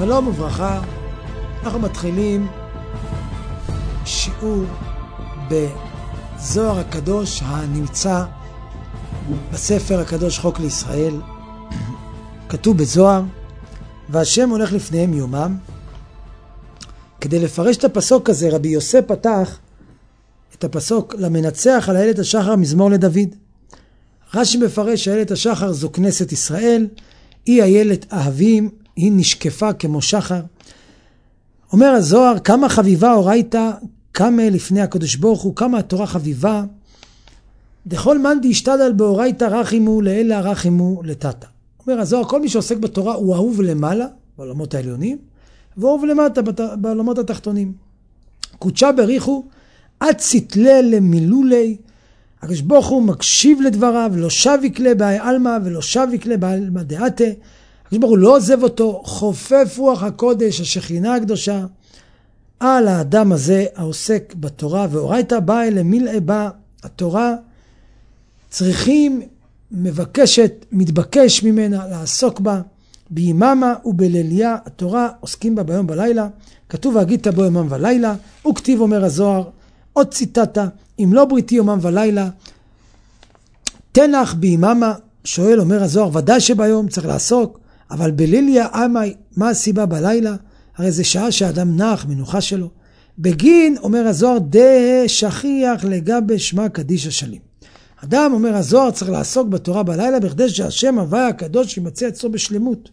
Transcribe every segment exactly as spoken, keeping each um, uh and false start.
שלום וברכה, אנחנו מתחילים שיעור בזוהר הקדוש הנמצא בספר הקדוש חוק לישראל. כתוב בזוהר, והשם הולך לפניהם יומם. כדי לפרש את הפסוק הזה, רבי יוסף פתח את הפסוק למנצח על הילת השחר מזמור לדוד. רש"י מפרש שהילת השחר זו כנסת ישראל, היא הילת אהבים, היא נשקפה כמו שחר. אומר הזוהר, כמה חביבה אורייתא, כמה לפני הקדוש ברוך הוא, כמה התורה חביבה. דכל מאן דאשתדל באורייתא רחימו לאלה רחימו לטאטא. אומר הזוהר, כל מי שעוסק בתורה הוא אהוב למעלה, בעולמות העליונים, ואהוב למטה, בעולמות התחתונים. קודשה בריחו, עד סתלה למילולי, הקדוש ברוך הוא מקשיב לדבריו, לא שביק לה בהי אלמה ולא שביק לה בעלמא דעתה. הקדוש ברוך הוא לא עוזב אותו, חופף רוח הקודש, השכינה הקדושה, על האדם הזה העוסק בתורה. ואורייתא באה למילאי בה, התורה צריכים, מבקשת, מתבקש ממנה לעסוק בה, ביממה ובליליה, התורה עוסקים בה ביום בלילה. כתוב והגית בו יומם ולילה, וכתיב אומר הזוהר, עוד ציטטה, אם לא בריתי יומם ולילה, תנח ביממה. שואל אומר הזוהר, ודאי שביום צריך לעסוק, אבל בליליה אמי, מה הסיבה בלילה? הרי זה שעה שאדם נח, מנוחה שלו. בגין, אומר הזוהר, דה שכיח לגבי שמה קדיש השלים. אדם, אומר הזוהר, צריך לעסוק בתורה בלילה, בכדי שהשם הווי הקדוש ימצא אצלו בשלמות.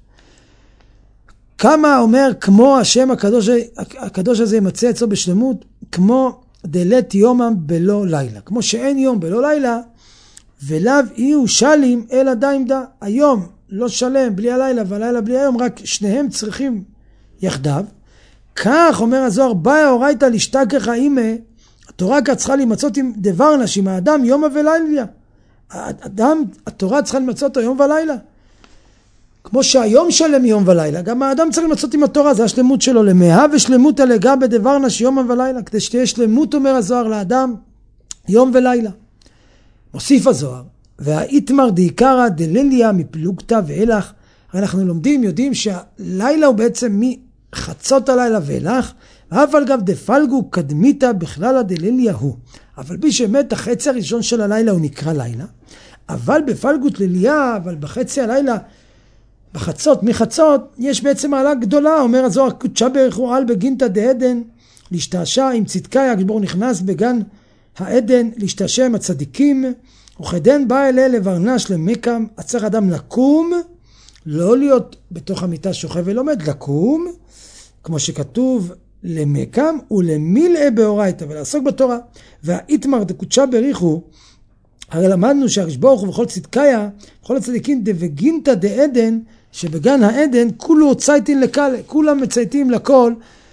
כמה אומר, כמו השם הקדוש, הקדוש הזה ימצא אצלו בשלמות, כמו דלת יומם בלא לילה. כמו שאין יום בלא לילה, ולאו יהיו שלים אלא דיימדה. היום לא שלם בלי הלילה והלילה בלי היום, רק שניהם צריכים יחדיו. כך אומר הזוהר, באה אורייתא להשתכח אימה, התורה כאן צריכה להימצאות עם דבר נשים, האדם יום ולילה. האדם, התורה צריכה להימצאות אותו יום ולילה. כמו שהיום שלם יום ולילה, גם האדם צריך להימצאות עם התורה, זה השלמות שלו, למאה ושלמות הלגע בדבר נש יום ולילה, כדי שתהיה שלמות, אומר הזוהר, לאדם יום ולילה. מוסיף הזוהר, והאיתמר דעיקרא דליליה מפלוגתא ואילך. הרי אנחנו לומדים, יודעים שהלילה הוא בעצם מחצות הלילה ואילך, ואף על גב דפלגו קדמיתא בכלל הדליליה הוא. אבל בי שמת החצי הראשון של הלילה הוא נקרא לילה, אבל בפלגות ליליה, אבל בחצי הלילה, בחצות, מחצות, יש בעצם מעלה גדולה. אומר הזוהר, קודשה בריחו על בגינתא דעדן, להשתעשע עם צדקאי, הקדוש ברוך הוא נכנס בגן העדן, להשתעשע עם הצדיקים, וכדן בא אלה לברנש למקם. צריך אדם לקום, לא להיות בתוך המיטה שוכב ולומד, לקום, כמו שכתוב, למקם ולמילאי באורייתא, ולעסוק בתורה. והאיתמר דקודשה בריחו, הרי למדנו שהקדוש ברוך הוא וכל צדקיה, וכל הצדיקים דבגינתא דעדן, שבגן העדן כולו הוצאתין לקלה, כולם מצייתים לכל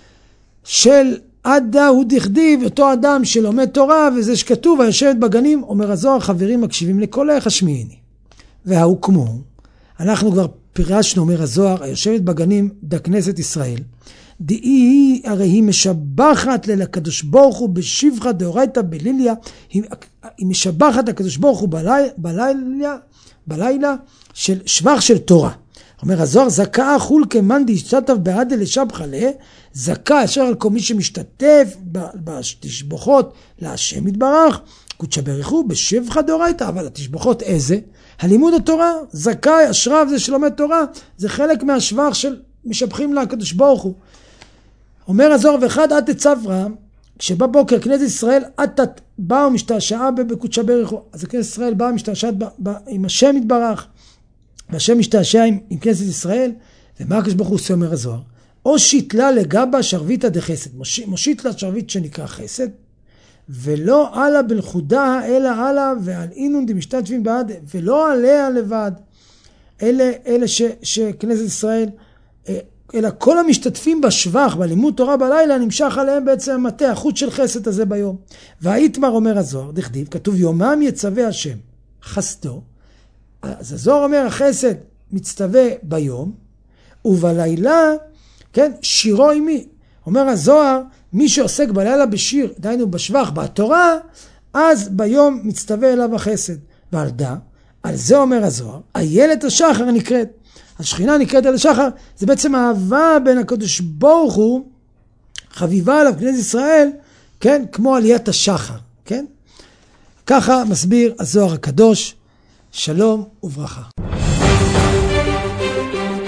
של עדה הוא דכתיב, אותו אדם שלומד תורה, וזה שכתוב, היושבת בגנים, אומר הזוהר, חברים מקשיבים לקולך השמיעיני. וההוקמו, אנחנו כבר פירשנו, אומר הזוהר, היושבת בגנים בכנסת ישראל, דהי הרי היא משבחת לקדוש ברוך הוא בשבחה דאורייתא בליליה, היא, היא משבחת לקדוש ברוך הוא בלי, בלילה, בלילה של שבח של תורה. אומר הזוהר, זכה חול כמאן דאשתתף בעדה לשבחה לה, זכה אשר על כל מי שמשתתף בתשבחות להשם יתברך, קודשה בריחו בשבחה דאורייתא. אבל התשבחות איזה? הלימוד התורה, זכה אשריו זה שלומד תורה, זה חלק מהשבח של משבחים לקדוש ברוך הוא. אומר הזוהר, ואחד עד תצברא, כשבבוקר כנסת ישראל עתת באה ומשתעשעה בקודשה בריחו. אז כנסת ישראל באה ומשתעשעת עם השם יתברך, והשם משתעשע עם, עם כנסת ישראל. ומה הקדוש ברוך הוא עושה, אומר הזוהר? או שיתלה לגבה שרביתא דחסד, מושיט לה שרביט שנקרא חסד, ולא עלה בלכודה אלא עלה ועל אינון דמשתתפים בעד, ולא עליה לבד, אלה, אלה ש, שכנסת ישראל, אלא כל המשתתפים בשבח, בלימוד תורה בלילה, נמשך עליהם בעצם המטה, החוט של חסד הזה ביום. והאיתמר, אומר הזוהר, דכתיב, כתוב יומם יצווה השם חסדו. אז הזוהר אומר, החסד מצטווה ביום, ובלילה, כן, שירו עמי. אומר הזוהר, מי שעוסק בלילה בשיר, דיינו בשבח, בתורה, אז ביום מצטווה אליו החסד. ועל דא, על זה אומר הזוהר, איילת השחר נקראת. השכינה נקראת על השחר, זה בעצם האהבה בין הקדוש ברוך הוא, חביבה עליו כנסת ישראל, כן, כמו עליית השחר, כן? ככה מסביר הזוהר הקדוש, שלום וברכה.